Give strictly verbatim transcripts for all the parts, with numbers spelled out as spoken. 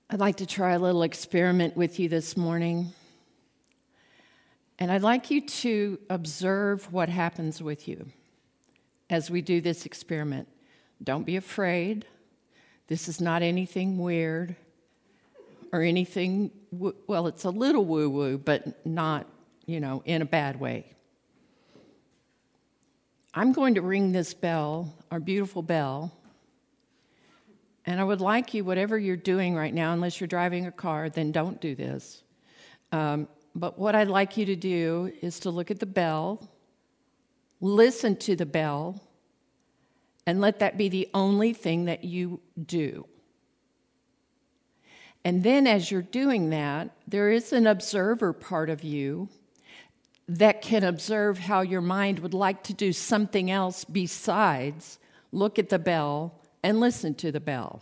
I'd like to try a little experiment with you this morning. And I'd like you to observe what happens with you as we do this experiment. Don't be afraid. This is not anything weird or anything, well, it's a little woo-woo, but not, you know, in a bad way. I'm going to ring this bell, our beautiful bell, and I would like you, whatever you're doing right now, unless you're driving a car, then don't do this. Um, but what I'd like you to do is to look at the bell, listen to the bell, and let that be the only thing that you do. And then as you're doing that, there is an observer part of you that can observe how your mind would like to do something else besides look at the bell and listen to the bell.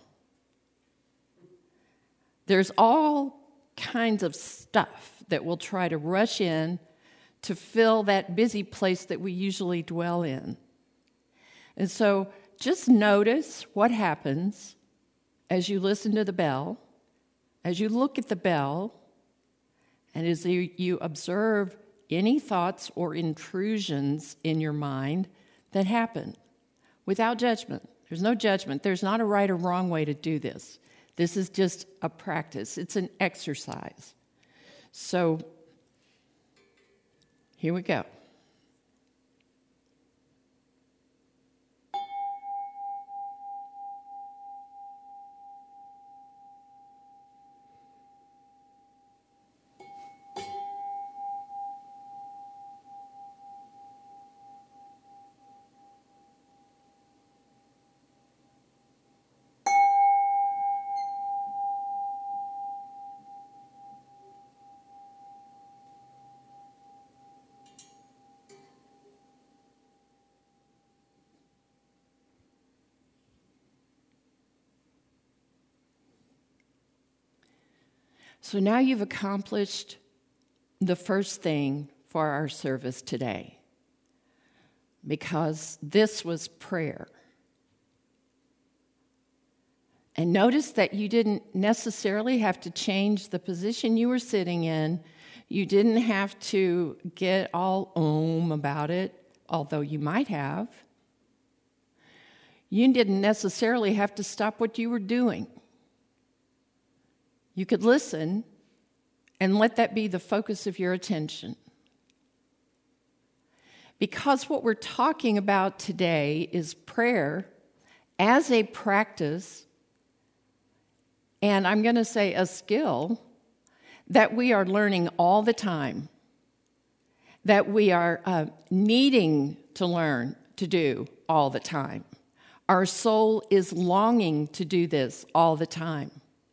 There's all kinds of stuff that will try to rush in to fill that busy place that we usually dwell in. And so just notice what happens as you listen to the bell, as you look at the bell, and as you, you observe any thoughts or intrusions in your mind that happen without judgment. There's no judgment. There's not a right or wrong way to do this. This is just a practice. It's an exercise. So here we go. So now you've accomplished the first thing for our service today, because this was prayer. And notice that you didn't necessarily have to change the position you were sitting in. You didn't have to get all om about it, although you might have. You didn't necessarily have to stop what you were doing. You could listen and let that be the focus of your attention. Because what we're talking about today is prayer as a practice, and I'm going to say a skill, that we are learning all the time, that we are uh, needing to learn to do all the time. Our soul is longing to do this all the time.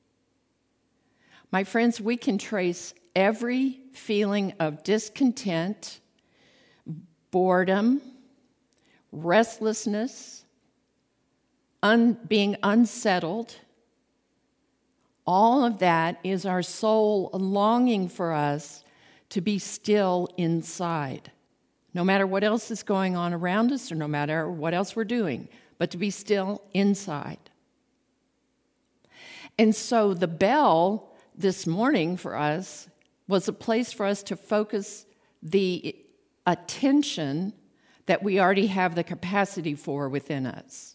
My friends, we can trace every feeling of discontent, boredom, restlessness, un- being unsettled. All of that is our soul longing for us to be still inside, no matter what else is going on around us or no matter what else we're doing, but to be still inside. And so the bell this morning for us was a place for us to focus the attention that we already have the capacity for within us.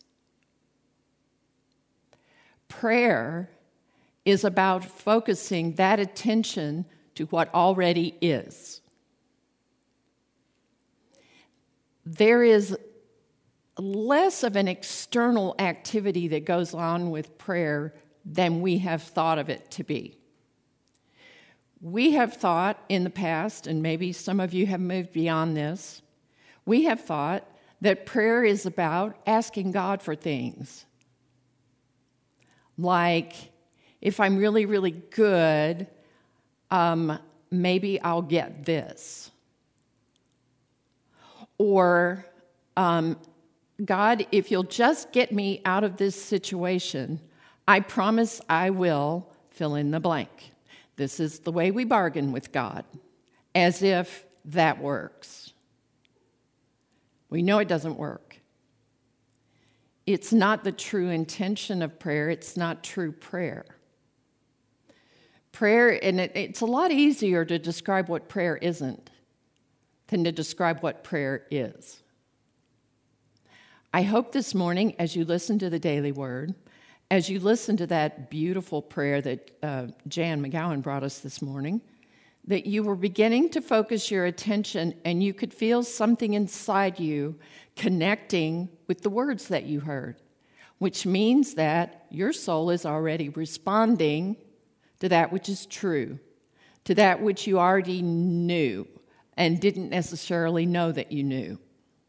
Prayer is about focusing that attention to what already is. There is less of an external activity that goes on with prayer than we have thought of it to be. We have thought in the past, and maybe some of you have moved beyond this, we have thought that prayer is about asking God for things. Like, if I'm really, really good, um, maybe I'll get this. Or, um, God, if you'll just get me out of this situation, I promise I will fill in the blank. This is the way we bargain with God, as if that works. We know it doesn't work. It's not the true intention of prayer. It's not true prayer. Prayer, and it, it's a lot easier to describe what prayer isn't than to describe what prayer is. I hope this morning, as you listen to the Daily Word, as you listen to that beautiful prayer that uh, Jan McGowan brought us this morning, that you were beginning to focus your attention and you could feel something inside you connecting with the words that you heard, which means that your soul is already responding to that which is true, to that which you already knew and didn't necessarily know that you knew.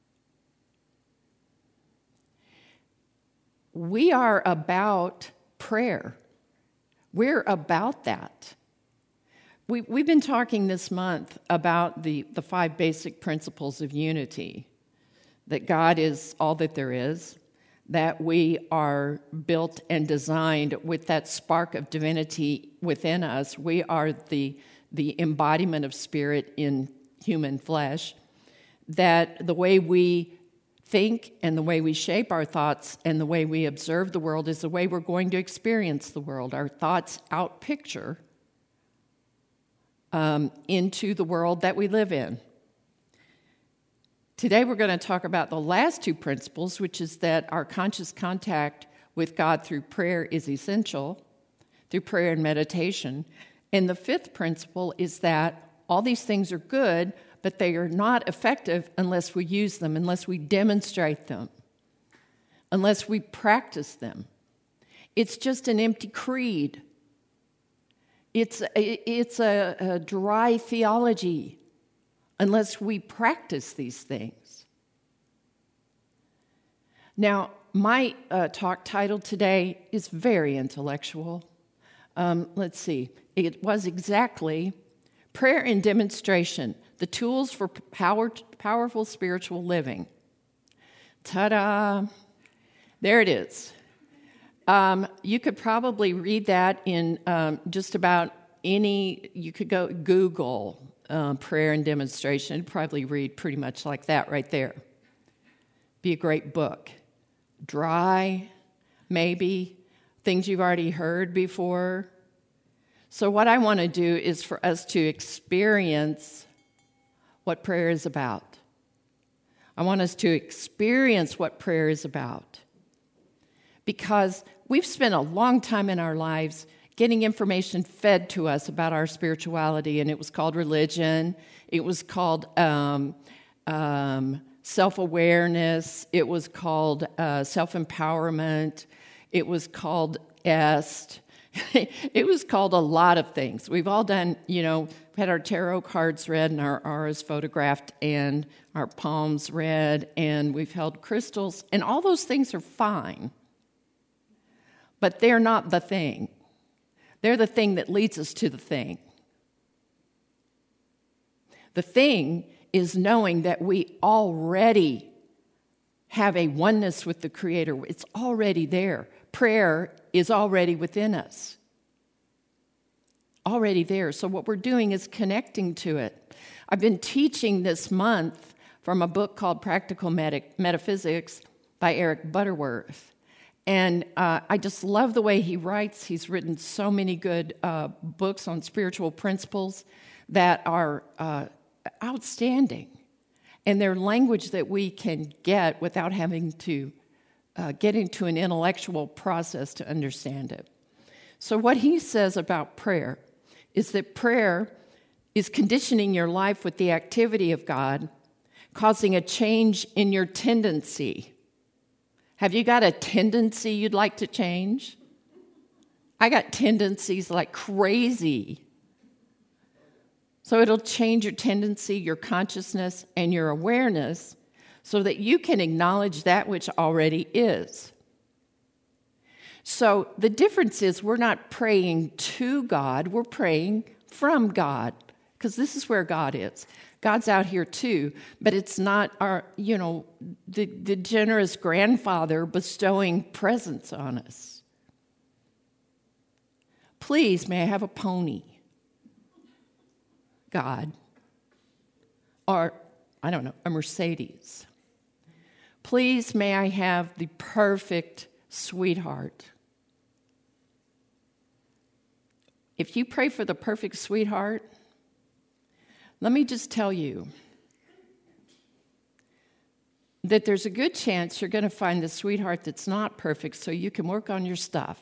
We are about prayer. We're about that. We, we've been talking this month about the, the five basic principles of unity, that God is all that there is, that we are built and designed with that spark of divinity within us. We are the, the embodiment of spirit in human flesh, that the way we think and the way we shape our thoughts and the way we observe the world is the way we're going to experience the world. Our thoughts outpicture um, into the world that we live in. Today we're going to talk about the last two principles, which is that our conscious contact with God through prayer is essential, through prayer and meditation. And the fifth principle is that all these things are good, but they are not effective unless we use them, unless we demonstrate them, unless we practice them. It's just an empty creed. It's a, it's a, a dry theology unless we practice these things. Now, my uh, talk title today is very intellectual. Um, let's see. It was exactly Prayer and Demonstration, the tools for power, powerful spiritual living. Ta-da! There it is. Um, you could probably read that in um, just about any, you could go Google um, prayer and demonstration, and probably read pretty much like that right there. Be a great book. Dry, maybe, things you've already heard before. So what I want to do is for us to experience what prayer is about. I want us to experience what prayer is about. Because we've spent a long time in our lives getting information fed to us about our spirituality, and it was called religion, it was called um, um, self-awareness, it was called uh, self-empowerment, it was called est, it was called a lot of things. We've all done, you know, had our tarot cards read and our auras photographed and our palms read, and we've held crystals, and all those things are fine. But they're not the thing. They're the thing that leads us to the thing. The thing is knowing that we already have a oneness with the Creator. It's already there. Prayer is already within us. Already there. So what we're doing is connecting to it. I've been teaching this month from a book called Practical Meta- Metaphysics by Eric Butterworth. And uh, I just love the way he writes. He's written so many good uh, books on spiritual principles that are uh, outstanding. And they're language that we can get without having to uh, get into an intellectual process to understand it. So what he says about prayer is that prayer is conditioning your life with the activity of God, causing a change in your tendency. Have you got a tendency you'd like to change? I got tendencies like crazy. So it'll change your tendency, your consciousness, and your awareness so that you can acknowledge that which already is. So the difference is we're not praying to God, we're praying from God, because this is where God is. God's out here too, but it's not our, you know, the, the generous grandfather bestowing presents on us. Please, may I have a pony? God. Or, I don't know, a Mercedes. Please, may I have the perfect sweetheart? if you pray for the perfect sweetheart, let me just tell you that there's a good chance you're going to find the sweetheart that's not perfect so you can work on your stuff.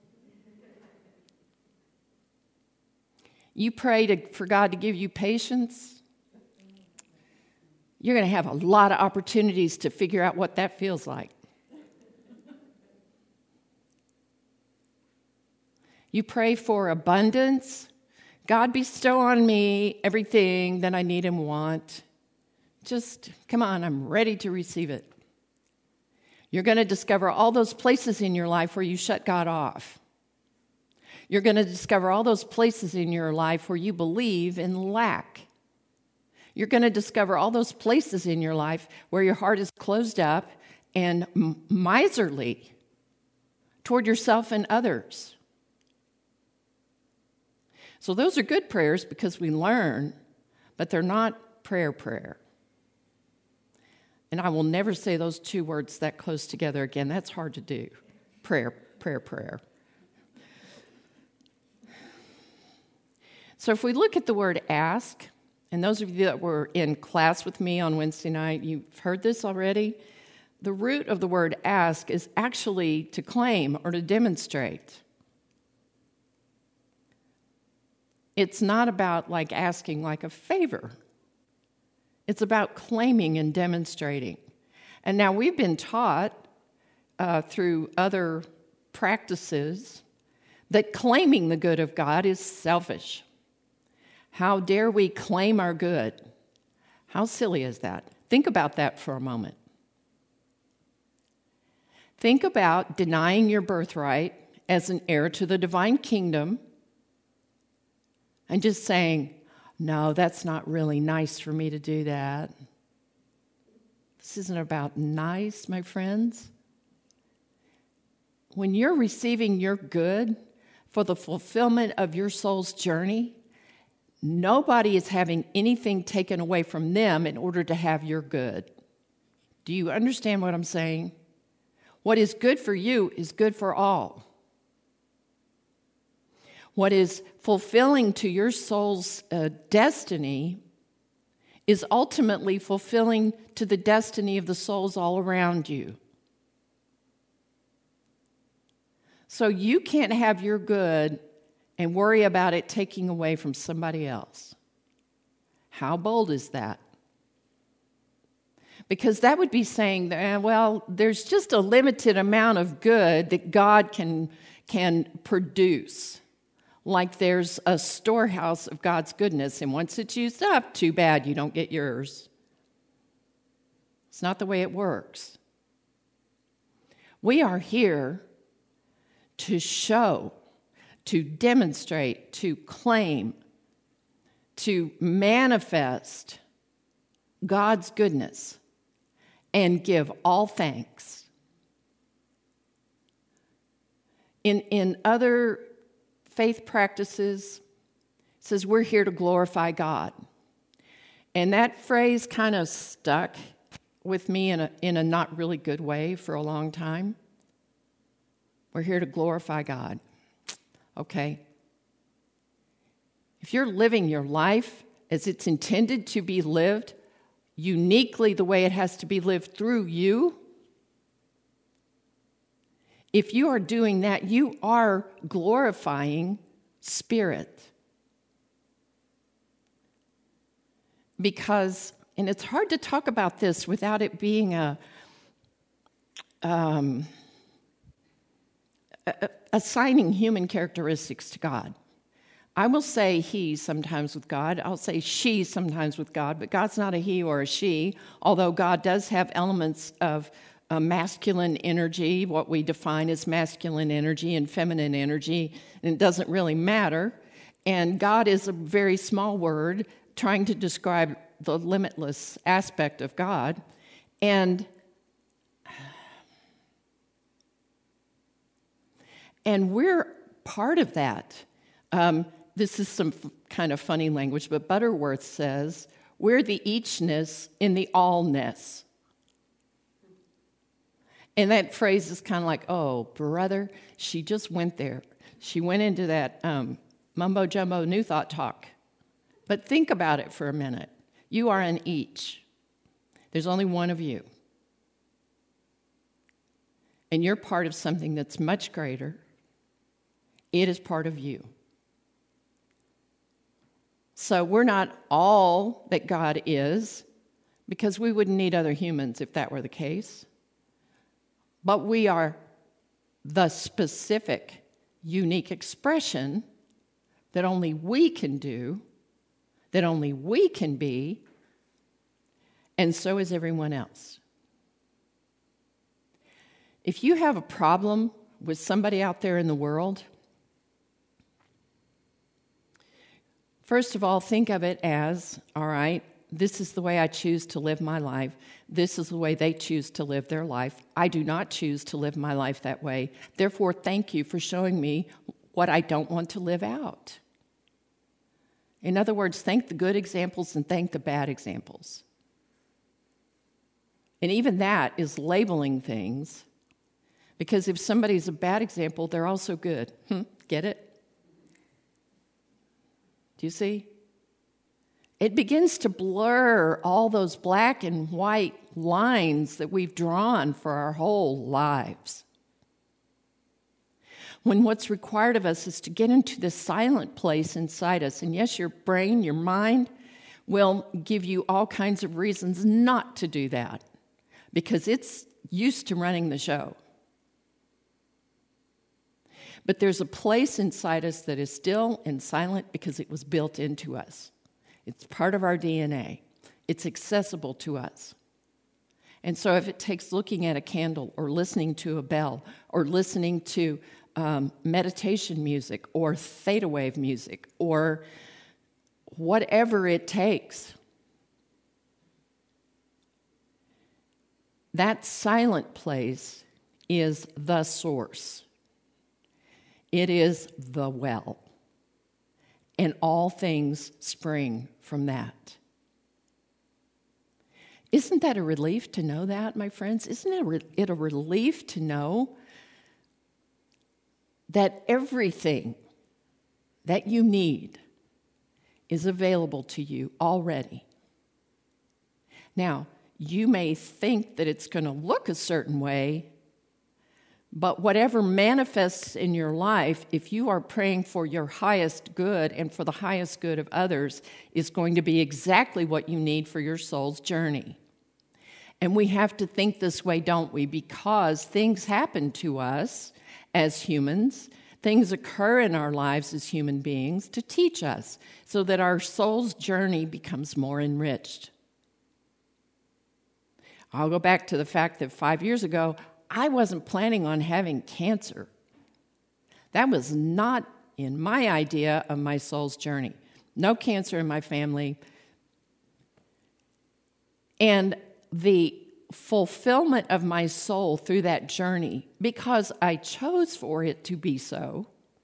You pray to, for God to give you patience, you're going to have a lot of opportunities to figure out what that feels like. You pray for abundance. God, bestow on me everything that I need and want. Just, come on, I'm ready to receive it. You're going to discover all those places in your life where you shut God off. You're going to discover all those places in your life where you believe in lack. You're going to discover all those places in your life where your heart is closed up and miserly toward yourself and others. So those are good prayers because we learn, but they're not prayer prayer. And I will never say those two words that close together again. That's hard to do. Prayer, prayer, prayer. So if we look at the word ask, and those of you that were in class with me on Wednesday night, you've heard this already. The root of the word ask is actually to claim or to demonstrate. It's not about like asking like a favor. It's about claiming and demonstrating. And now we've been taught uh, through other practices that claiming the good of God is selfish. How dare we claim our good? How silly is that? Think about that for a moment. Think about denying your birthright as an heir to the divine kingdom and just saying, no, that's not really nice for me to do that. This isn't about nice, my friends. When you're receiving your good for the fulfillment of your soul's journey, nobody is having anything taken away from them in order to have your good. Do you understand what I'm saying? What is good for you is good for all. What is fulfilling to your soul's uh, destiny is ultimately fulfilling to the destiny of the souls all around you. So you can't have your good and worry about it taking away from somebody else. How bold is that? Because that would be saying, that, well, there's just a limited amount of good that God can, can produce. Like there's a storehouse of God's goodness, and once it's used up, too bad you don't get yours. It's not the way it works. We are here to show, to demonstrate, to claim, to manifest God's goodness and give all thanks. In, in other faith practices, it says we're here to glorify God. And that phrase kind of stuck with me in a, in a not really good way for a long time. We're here to glorify God. Okay. If you're living your life as it's intended to be lived, uniquely the way it has to be lived through you, if you are doing that, you are glorifying Spirit. Because, and it's hard to talk about this without it being a, um, a assigning human characteristics to God. I will say he sometimes with God. I'll say she sometimes with God, but God's not a he or a she, although God does have elements of a masculine energy, what we define as masculine energy and feminine energy, and it doesn't really matter. And God is a very small word trying to describe the limitless aspect of God. And, and we're part of that. Um, this is some f- kind of funny language, but Butterworth says, we're the eachness in the allness. And that phrase is kind of like, oh, brother, she just went there. She went into that um, mumbo-jumbo New Thought talk. But think about it for a minute. You are an each. There's only one of you. And you're part of something that's much greater. It is part of you. So we're not all that God is, because we wouldn't need other humans if that were the case. But we are the specific, unique expression that only we can do, that only we can be, and so is everyone else. If you have a problem with somebody out there in the world, first of all, think of it as, all right, this is the way I choose to live my life. This is the way they choose to live their life. I do not choose to live my life that way. Therefore, thank you for showing me what I don't want to live out. In other words, thank the good examples and thank the bad examples. And even that is labeling things, because if somebody's a bad example, they're also good. Hmm, get it? Do you see? It begins to blur all those black and white lines that we've drawn for our whole lives. When what's required of us is to get into this silent place inside us. And yes, your brain, your mind will give you all kinds of reasons not to do that, because it's used to running the show. But there's a place inside us that is still and silent because it was built into us. It's part of our D N A. It's accessible to us. And so if it takes looking at a candle or listening to a bell or listening to um, meditation music or theta wave music or whatever it takes, that silent place is the source. It is the well. And all things spring from that. Isn't that a relief to know that, my friends? Isn't it a, re- it a relief to know that everything that you need is available to you already? Now, you may think that it's going to look a certain way, but whatever manifests in your life, if you are praying for your highest good and for the highest good of others, is going to be exactly what you need for your soul's journey. And we have to think this way, don't we? Because things happen to us as humans. Things occur in our lives as human beings to teach us so that our soul's journey becomes more enriched. I'll go back to the fact that five years ago, I wasn't planning on having cancer. That was not in my idea of my soul's journey. No cancer in my family. And the fulfillment of my soul through that journey, because I chose for it to be so,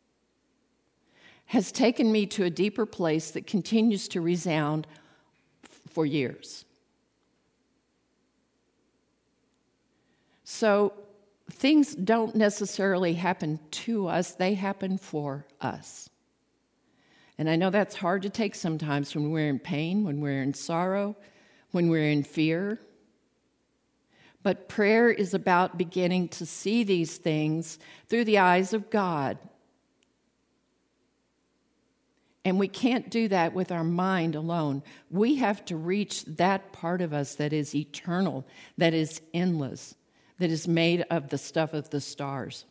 has taken me to a deeper place that continues to resound for years. So things don't necessarily happen to us, they happen for us. And I know that's hard to take sometimes when we're in pain, when we're in sorrow, when we're in fear. But prayer is about beginning to see these things through the eyes of God. And we can't do that with our mind alone. We have to reach that part of us that is eternal, that is endless, that is made of the stuff of the stars.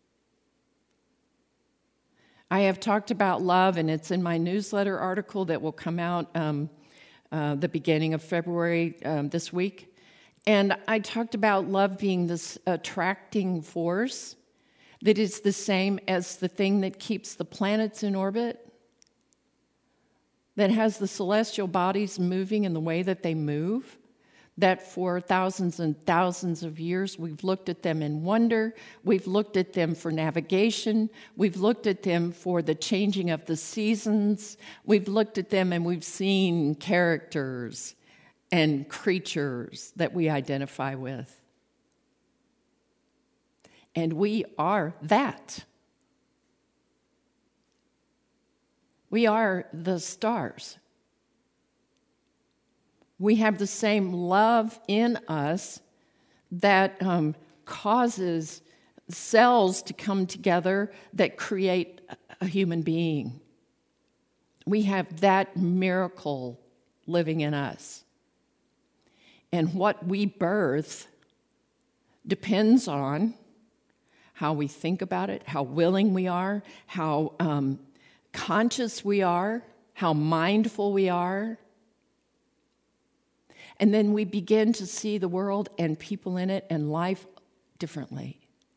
I have talked about love, and it's in my newsletter article that will come out um, uh, the beginning of February um, this week. And I talked about love being this attracting force that is the same as the thing that keeps the planets in orbit, that has the celestial bodies moving in the way that they move, that for thousands and thousands of years we've looked at them in wonder, we've looked at them for navigation, we've looked at them for the changing of the seasons, we've looked at them and we've seen characters and creatures that we identify with. And we are that. We are the stars. We have the same love in us that um, causes cells to come together that create a human being. We have that miracle living in us. And what we birth depends on how we think about it, how willing we are, how um, conscious we are, how mindful we are. And then we begin to see the world and people in it and life differently.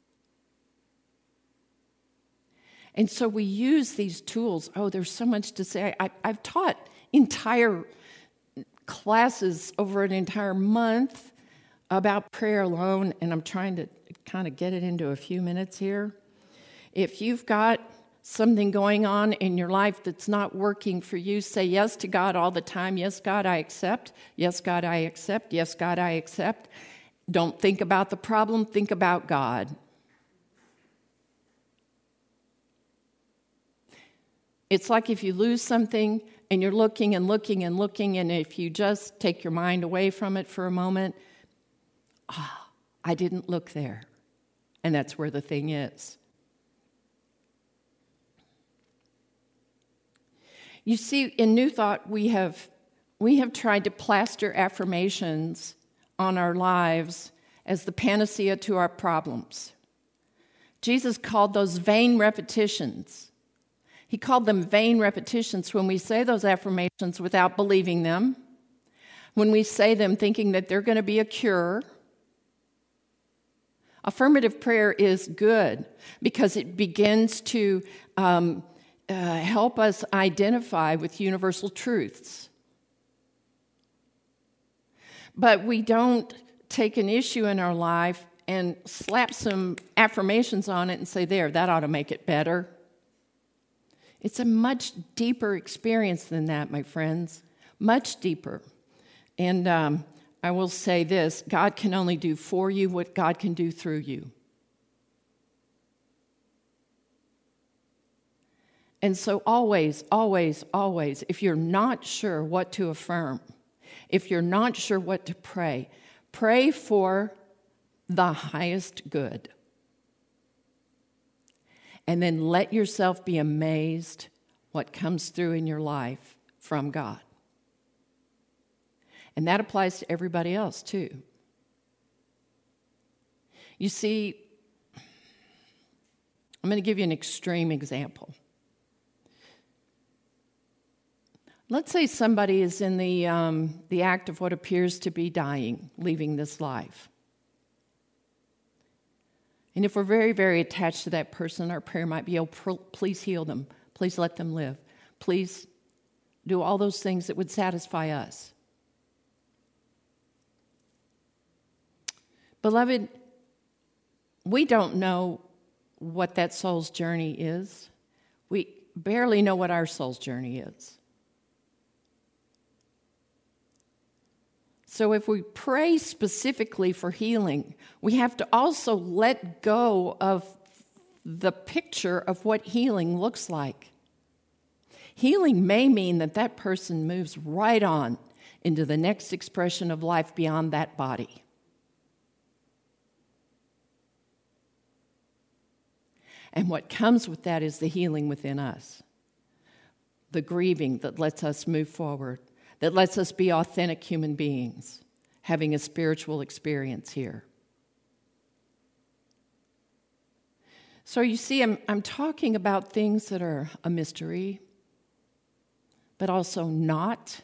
And so we use these tools. Oh, there's so much to say. I, I've taught entire classes over an entire month about prayer alone, and I'm trying to kind of get it into a few minutes here. If you've got something going on in your life that's not working for you, say yes to God all the time. Yes, God, I accept. Yes, God, I accept. Yes, God, I accept. Don't think about the problem. Think about God. It's like if you lose something and you're looking and looking and looking, and if you just take your mind away from it for a moment, ah, oh, I didn't look there. And that's where the thing is. You see, in New Thought, we have we have tried to plaster affirmations on our lives as the panacea to our problems. Jesus called those vain repetitions. He called them vain repetitions when we say those affirmations without believing them, when we say them thinking that they're going to be a cure. Affirmative prayer is good because it begins to um, uh, help us identify with universal truths. But we don't take an issue in our life and slap some affirmations on it and say, there, that ought to make it better. It's a much deeper experience than that, my friends, much deeper. And um, I will say this, God can only do for you what God can do through you. And so always, always, always, if you're not sure what to affirm, if you're not sure what to pray, pray for the highest good. And then let yourself be amazed what comes through in your life from God. And that applies to everybody else, too. You see, I'm going to give you an extreme example. Let's say somebody is in the, um, the act of what appears to be dying, leaving this life. And if we're very, very attached to that person, our prayer might be, oh, please heal them. Please let them live. Please do all those things that would satisfy us. Beloved, we don't know what that soul's journey is. We barely know what our soul's journey is. So if we pray specifically for healing, we have to also let go of the picture of what healing looks like. Healing may mean that that person moves right on into the next expression of life beyond that body. And what comes with that is the healing within us, the grieving that lets us move forward, that lets us be authentic human beings, having a spiritual experience here. So you see, I'm, I'm talking about things that are a mystery, but also not.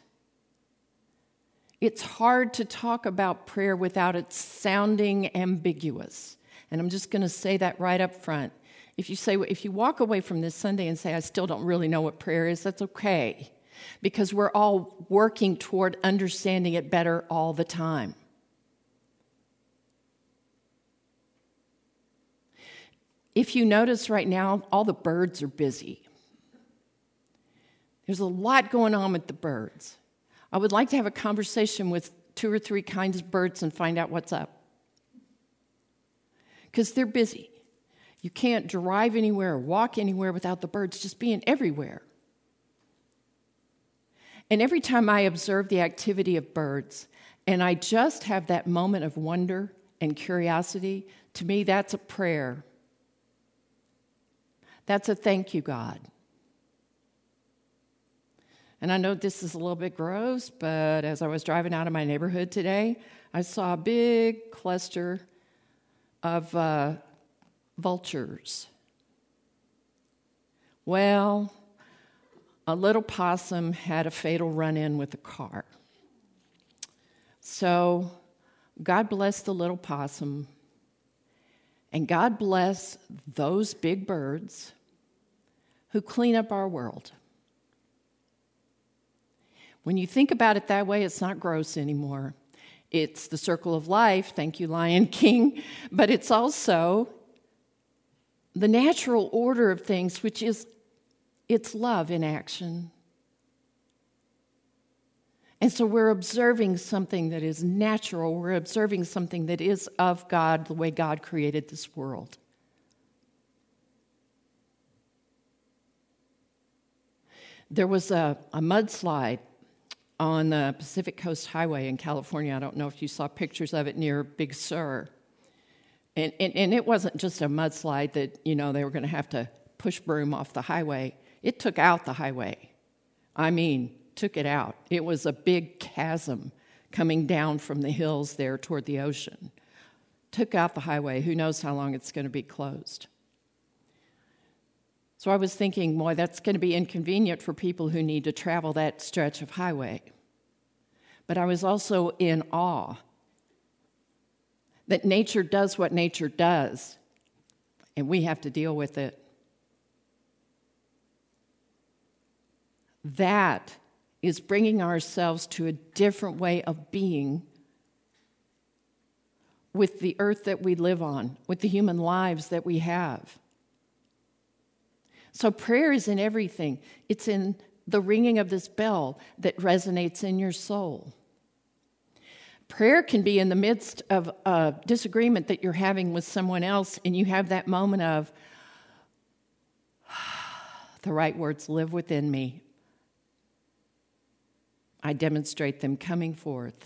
It's hard to talk about prayer without it sounding ambiguous. And I'm just going to say that right up front. If you say, if you walk away from this Sunday and say, I still don't really know what prayer is, that's okay. Because we're all working toward understanding it better all the time. If you notice right now, all the birds are busy. There's a lot going on with the birds. I would like to have a conversation with two or three kinds of birds and find out what's up. Because they're busy. You can't drive anywhere or walk anywhere without the birds just being everywhere. And every time I observe the activity of birds, and I just have that moment of wonder and curiosity, to me, that's a prayer. That's a thank you, God. And I know this is a little bit gross, but as I was driving out of my neighborhood today, I saw a big cluster of uh, vultures. Well, a little possum had a fatal run-in with a car. So God bless the little possum, and God bless those big birds who clean up our world. When you think about it that way, it's not gross anymore. It's the circle of life, thank you, Lion King, but it's also the natural order of things, which is it's love in action. And so we're observing something that is natural. We're observing something that is of God, the way God created this world. There was a, a mudslide on the Pacific Coast Highway in California. I don't know if you saw pictures of it near Big Sur. And, and, and it wasn't just a mudslide that, you know, they were going to have to push broom off the highway. It took out the highway. I mean, took it out. It was a big chasm coming down from the hills there toward the ocean. Took out the highway. Who knows how long it's going to be closed. So I was thinking, boy, that's going to be inconvenient for people who need to travel that stretch of highway. But I was also in awe that nature does what nature does, and we have to deal with it. That is bringing ourselves to a different way of being with the earth that we live on, with the human lives that we have. So prayer is in everything. It's in the ringing of this bell that resonates in your soul. Prayer can be in the midst of a disagreement that you're having with someone else, and you have that moment of, the right words live within me. I demonstrate them coming forth.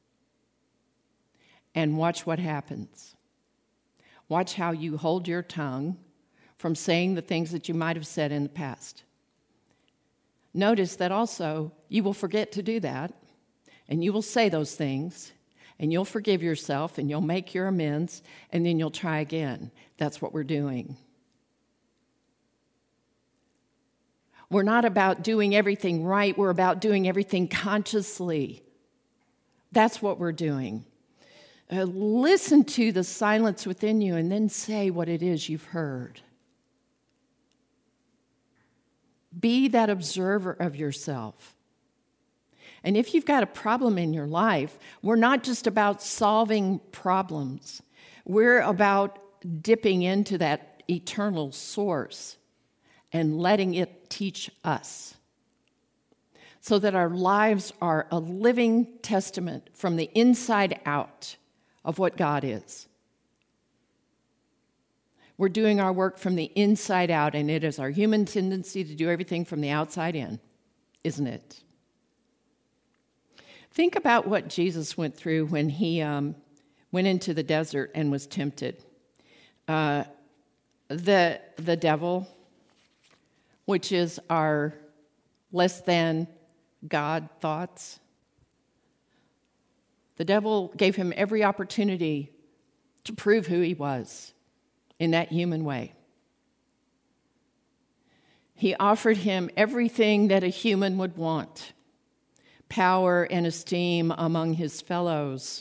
And watch what happens. Watch how you hold your tongue from saying the things that you might have said in the past. Notice that also you will forget to do that, and you will say those things, and you'll forgive yourself, and you'll make your amends, and then you'll try again. That's what we're doing. We're not about doing everything right. We're about doing everything consciously. That's what we're doing. Uh, listen to the silence within you and then say what it is you've heard. Be that observer of yourself. And if you've got a problem in your life, we're not just about solving problems. We're about dipping into that eternal source and letting it teach us so that our lives are a living testament from the inside out of what God is. We're doing our work from the inside out, and it is our human tendency to do everything from the outside in, isn't it? Think about what Jesus went through when he um, went into the desert and was tempted. Uh, the, the devil, which is our less than God thoughts, the devil gave him every opportunity to prove who he was in that human way. He offered him everything that a human would want: power and esteem among his fellows,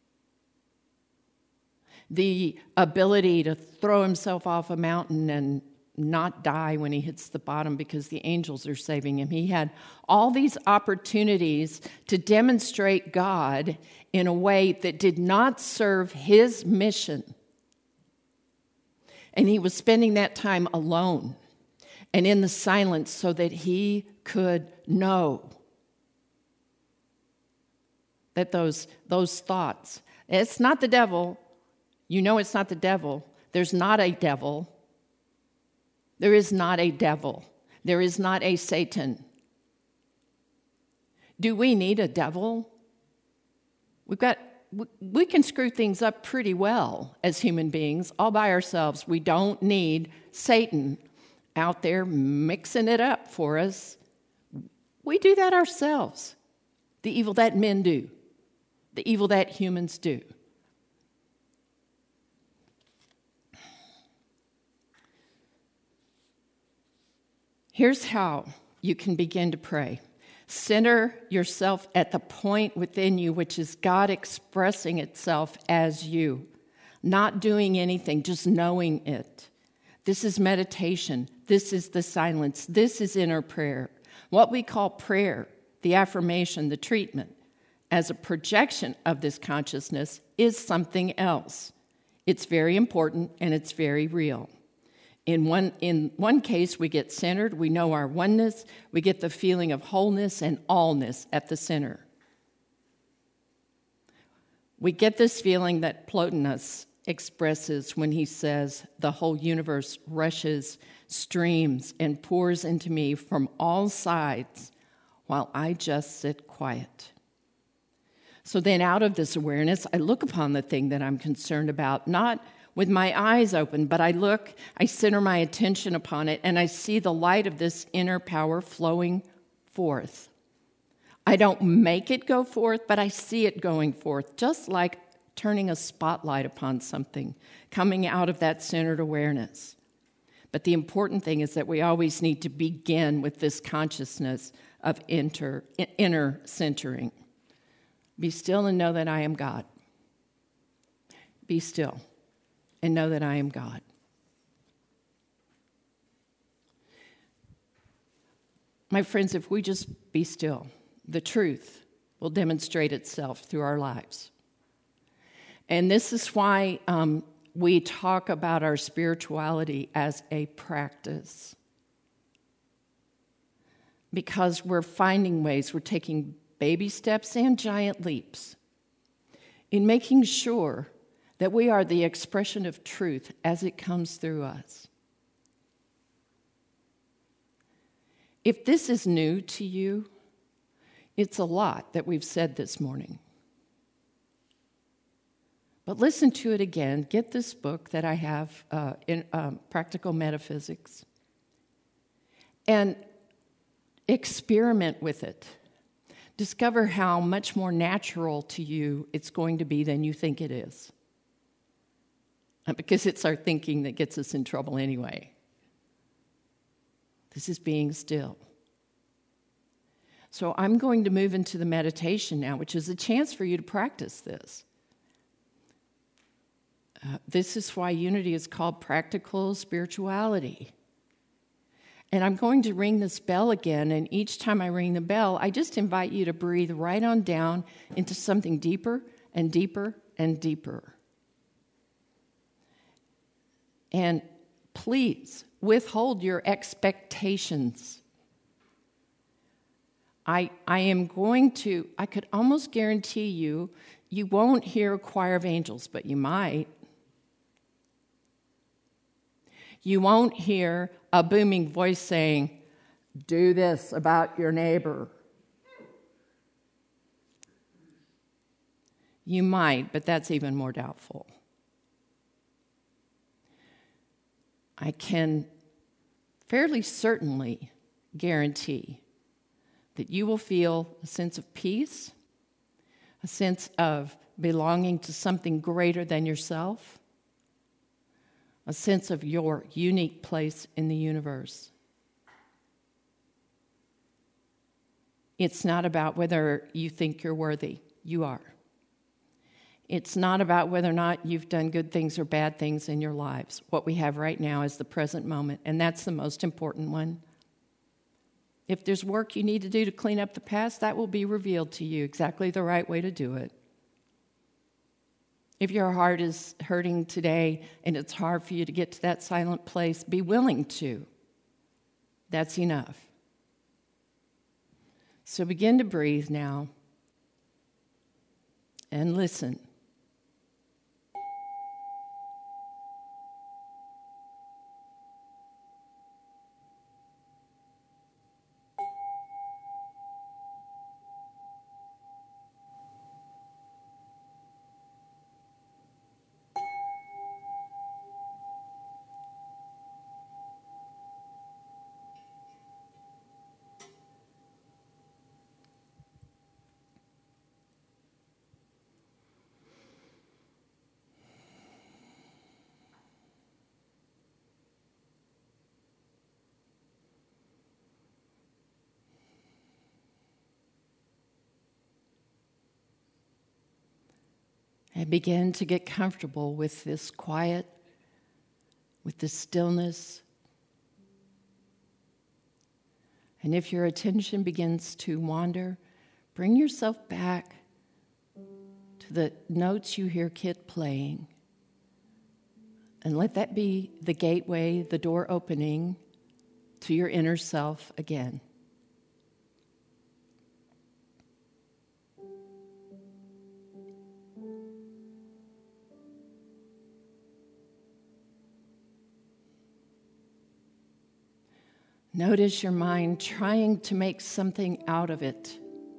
the ability to throw himself off a mountain and not die when he hits the bottom because the angels are saving him. He had all these opportunities to demonstrate God in a way that did not serve his mission. And he was spending that time alone and in the silence so that he could know that those, those thoughts, it's not the devil. You know it's not the devil. There's not a devil. There is not a devil. There is not a Satan. Do we need a devil? We've got, we can screw things up pretty well as human beings all by ourselves. We don't need Satan out there mixing it up for us. We do that ourselves. The evil that men do, the evil that humans do. Here's how you can begin to pray. Center yourself at the point within you, which is God expressing itself as you, not doing anything, just knowing it. This is meditation. This is the silence. This is inner prayer. What we call prayer, the affirmation, the treatment, as a projection of this consciousness is something else. It's very important and it's very real. In one, in one case, we get centered, we know our oneness, we get the feeling of wholeness and allness at the center. We get this feeling that Plotinus expresses when he says, the whole universe rushes, streams, and pours into me from all sides while I just sit quiet. So then out of this awareness, I look upon the thing that I'm concerned about, not with my eyes open, but I look, I center my attention upon it, and I see the light of this inner power flowing forth. I don't make it go forth, but I see it going forth, just like turning a spotlight upon something, coming out of that centered awareness. But the important thing is that we always need to begin with this consciousness of inter, inner centering. Be still and know that I am God. Be still and know that I am God. My friends, if we just be still, the truth will demonstrate itself through our lives. And this is why um, we talk about our spirituality as a practice. Because we're finding ways, we're taking baby steps and giant leaps in making sure that we are the expression of truth as it comes through us. If this is new to you, it's a lot that we've said this morning. But listen to it again. Get this book that I have, uh, in um, Practical Metaphysics, and experiment with it. Discover how much more natural to you it's going to be than you think it is. Because it's our thinking that gets us in trouble anyway. This is being still. So I'm going to move into the meditation now, which is a chance for you to practice this. Uh, this is why unity is called practical spirituality. And I'm going to ring this bell again, and each time I ring the bell, I just invite you to breathe right on down into something deeper and deeper and deeper. And please withhold your expectations. I, I am going to, I could almost guarantee you, you won't hear a choir of angels, but you might. You won't hear a booming voice saying, do this about your neighbor. You might, but that's even more doubtful. I can fairly certainly guarantee that you will feel a sense of peace, a sense of belonging to something greater than yourself, a sense of your unique place in the universe. It's not about whether you think you're worthy. You are. It's not about whether or not you've done good things or bad things in your lives. What we have right now is the present moment, and that's the most important one. If there's work you need to do to clean up the past, that will be revealed to you exactly the right way to do it. If your heart is hurting today and it's hard for you to get to that silent place, be willing to. That's enough. So begin to breathe now and listen. And begin to get comfortable with this quiet, with this stillness. And if your attention begins to wander, bring yourself back to the notes you hear Kit playing. And let that be the gateway, the door opening to your inner self again. Notice your mind trying to make something out of it.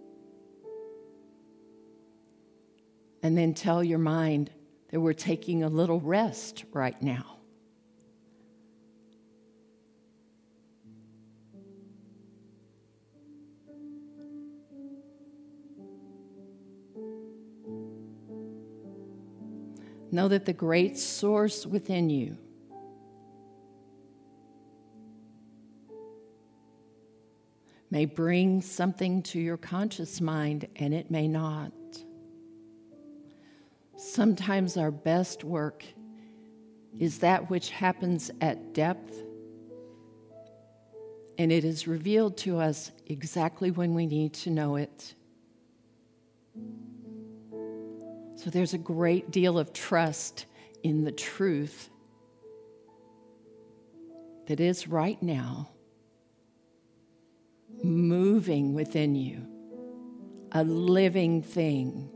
And then tell your mind that we're taking a little rest right now. Know that the great source within you may bring something to your conscious mind, and it may not. Sometimes our best work is that which happens at depth, and it is revealed to us exactly when we need to know it. So there's a great deal of trust in the truth that is right now moving within you, a living thing.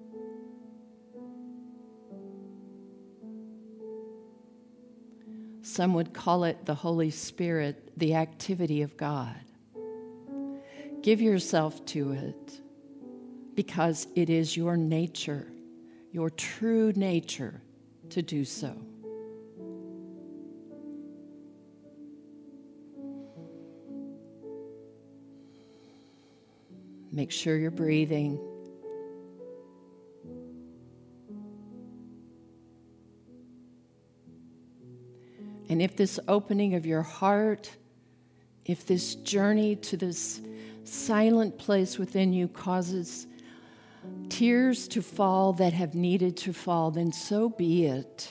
Some would call it the Holy Spirit, the activity of God. Give yourself to it because it is your nature, your true nature to do so. Make sure you're breathing. And if this opening of your heart, if this journey to this silent place within you causes tears to fall that have needed to fall, then so be it.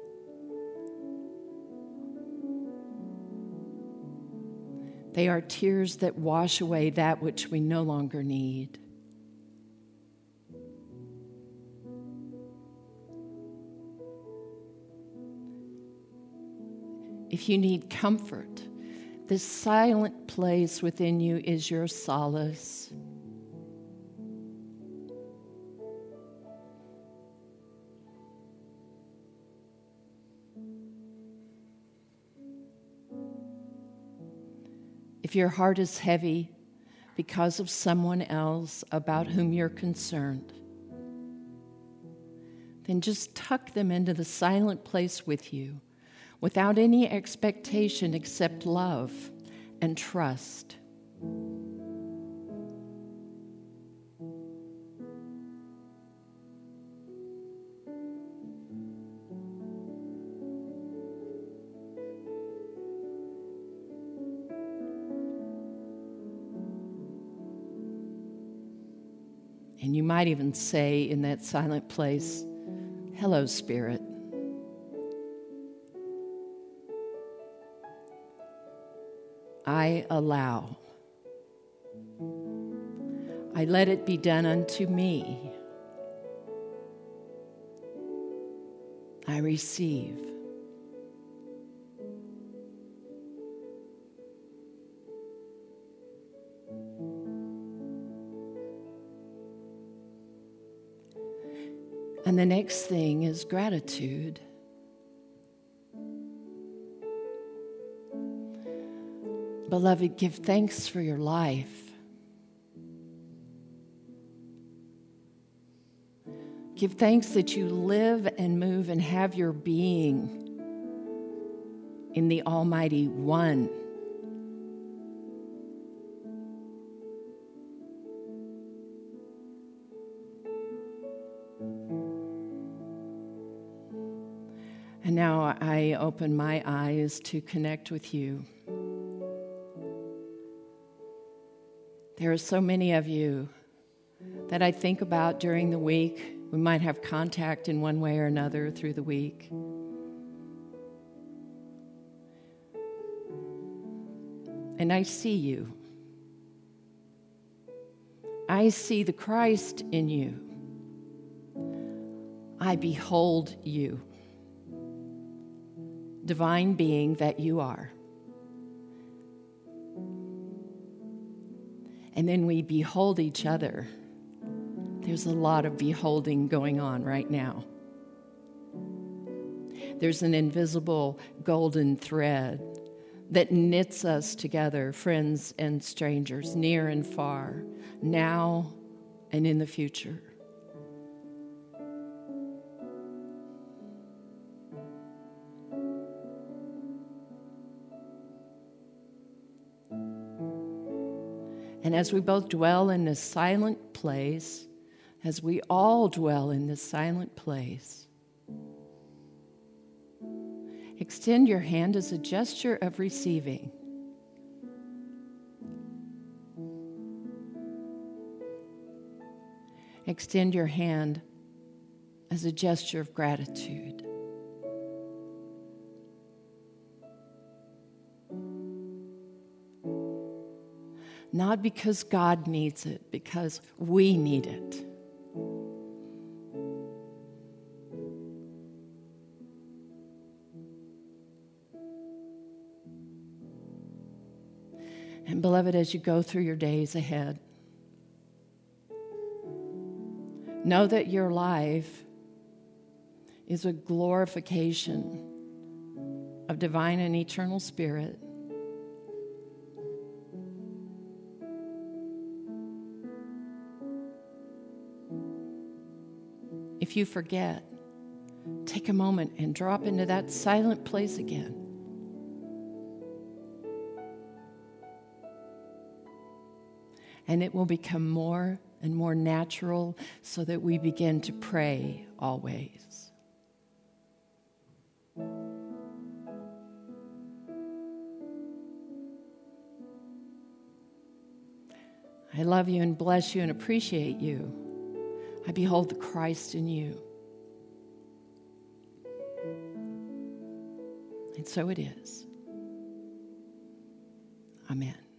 They are tears that wash away that which we no longer need. If you need comfort, this silent place within you is your solace. If your heart is heavy because of someone else about whom you're concerned, then just tuck them into the silent place with you without any expectation except love and trust. And you might even say in that silent place, "Hello, Spirit. I allow. I let it be done unto me. I receive." And the next thing is gratitude. Beloved, give thanks for your life. Give thanks that you live and move and have your being in the Almighty One. And now I open my eyes to connect with you. There are so many of you that I think about during the week We might have contact in one way or another through the week. And I see you. I see the Christ in you. I behold you, divine being that you are. And then we behold each other. There's a lot of beholding going on right now. There's an invisible golden thread that knits us together, friends and strangers, near and far, now and in the future. And as we both dwell in this silent place, as we all dwell in this silent place, extend your hand as a gesture of receiving. Extend your hand as a gesture of gratitude. Not because God needs it, because we need it. And beloved, as you go through your days ahead, know that your life is a glorification of divine and eternal spirit. If you forget, take a moment and drop into that silent place again. And it will become more and more natural so that we begin to pray always. I love you and bless you and appreciate you. I behold the Christ in you. And so it is. Amen.